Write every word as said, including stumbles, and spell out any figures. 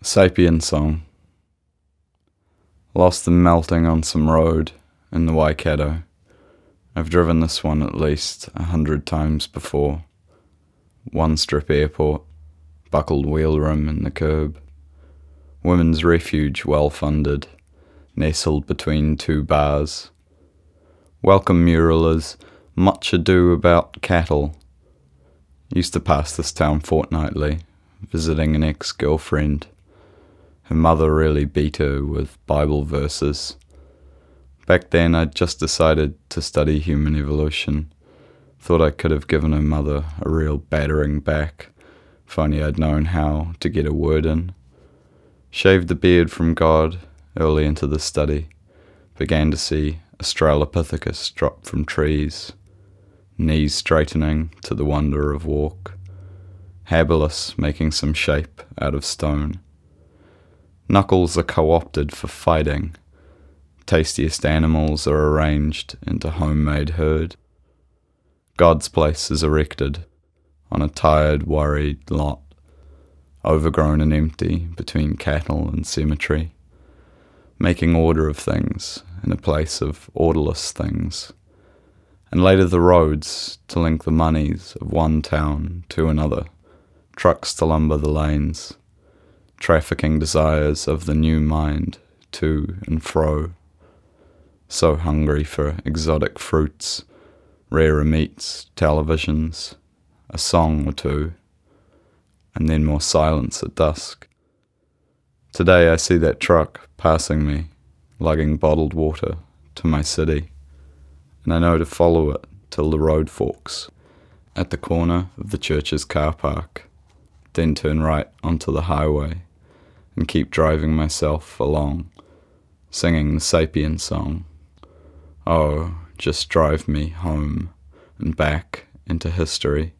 Sapien Song. Lost and melting on some road in the Waikato. I've driven this one at least a hundred times before. One strip airport, buckled wheel rim in the curb. Women's refuge well funded, nestled between two bars. Welcome muralers, much ado about cattle. Used to pass this town fortnightly, visiting an ex-girlfriend. Her mother really beat her with Bible verses. Back then I'd just decided to study human evolution. Thought I could have given her mother a real battering back, if only I'd known how to get a word in. Shaved the beard from God early into the study. Began to see Australopithecus drop from trees. Knees straightening to the wonder of walk. Habilis making some shape out of stone. Knuckles are co-opted for fighting. Tastiest animals are arranged into homemade herd. God's place is erected on a tired, worried lot, overgrown and empty between cattle and cemetery, making order of things in a place of orderless things, and later the roads to link the moneys of one town to another, trucks to lumber the lanes, trafficking desires of the new mind to and fro, so hungry for exotic fruits, rarer meats, televisions, a song or two, and then more silence at dusk. Today I see that truck passing me, lugging bottled water to my city, and I know to follow it till the road forks at the corner of the church's car park, then turn right onto the highway and keep driving myself along, singing the Sapien Song. Oh, just drive me home and back into history.